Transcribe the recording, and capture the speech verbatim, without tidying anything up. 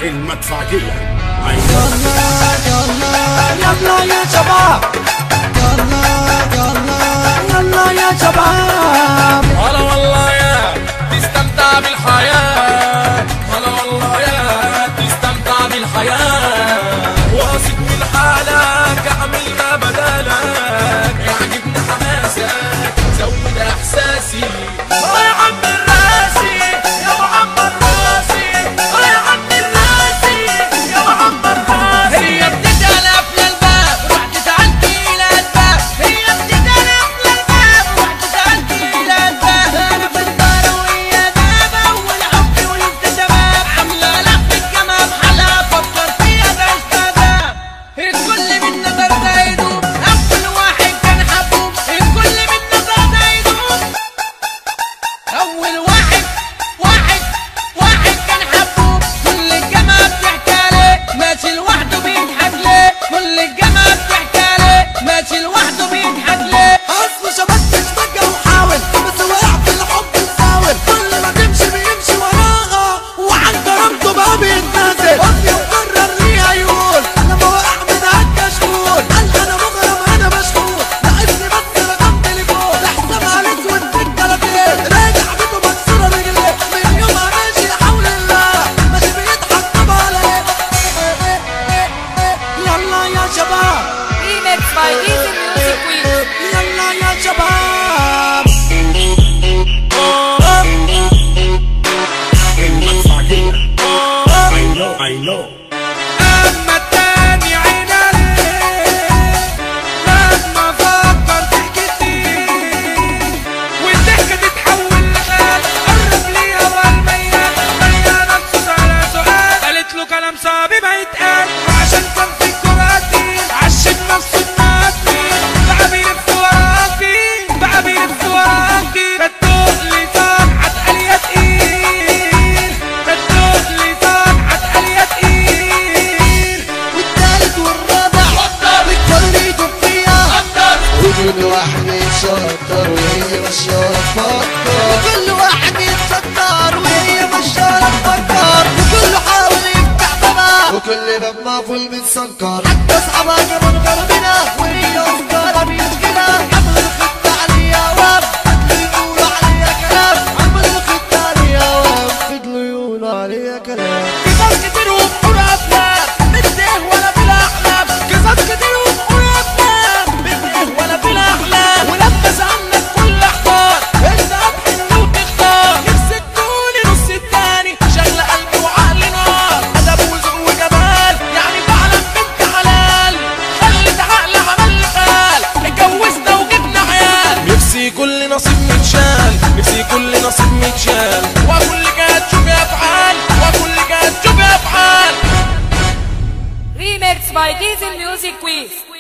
المدفعية. يلا يلا يلا يا شباب، يلا يلا يلا يا شباب. هلا والله يا تستمتع بالحياة، هلا والله يا تستمتع بالحياة. واثق من حالك اعمل ما بدالك، يعجبني حماسك زود احساسي. اه يا عم الراسي يا محمد راسي، اه يا عم الراسي يا محمد راسي. هي بتسأل قبل الباب رحت سألت إلى الباب، هي بتسأل قبل الباب رحت سألت إلى الباب. أنا في الدار وهي بابا والحب ولسه شباب، عاملة لف الجامعة بحالها فكر فيها تعيش مدام. الكل من نظر ده يدوب، أول واحد كان حبوب، الكل من نظر ده يدوب. أول واحد واحد واحد كان حبوب، كل الجامعة بتحكي عليه ماشي لوحده بيضحك ليه، كل الجامعة بتحكي عليه ماشي لوحده بيضحك ليه. اصل شبكتش بقى وحاول، بس وقع في الحب مساول، كل ما تمشي بيمشي وراها وعن كرامته بقى بيتنازل. وفي وقرر ليها يقول لما وقع من هالكشكول، قال انا مغرم انا مشغول، ناقصني بس رقم تليفون، لحسابها الاسود في التلاتين، راجع بيته مكسوره رجليه، من يومها ماشي حول الله، ماشي بيضحك طبعا عليه. يلا يا شباب، Remix by Easy Music Week. يلا يا شباب. المدفعية. I know I know. أما التاني عين عليه لما أفكر تحكي كتير، والضحكة تتحول لخيال. قرب ليها والميال مليانة نصوص على سؤال، قالت له كلام صعب ما يتقال، وعشان كان في الجرأة كتير عشم نفسه إنها كتير. بقى بيلف وراها كتير، بقى بيلف وراها كتير. فتوق لسان عتقل يا تقيل، فتوق لسان عتقل يا تقيل. والتالت والرابع بالكل يدوب فيها، وكل واحد يتشطر وهي ماشية تفكر، وكل واحد يتشطر وهي ماشية تفكر، وكله حاول يفتح بابها وكل باب مقفول متسكر، حتى اصحابها جابوا غربنا وهي افكارها بيشكلها. عملوا خطة عليها وهم فضلوا يقولوا عليها كلام، عملوا خطة عليها وهم فضلوا يقولوا عليها كلام. قصص كتير وبحور افلام بتتيه ولا بالاحلام، قصص كتير وبحور افلام بتتيه ولا بالاحلام. ولبس عنك كل احبار انت هتحن وتختار، نفسك تقولي نص التاني شغله قلبي وعقلي نار. ادب وذوق وجمال يعني بعلم بنت حلال، خلت عقل عمل لي خال، اتجوزنا وجبنا عيال. نفسي كل نصيب متشال، نفسي كل نصيب متشال، وكل جهه تشوفي افعال، وكل جهه تشوفي افعال. Remix by Easy Music Week.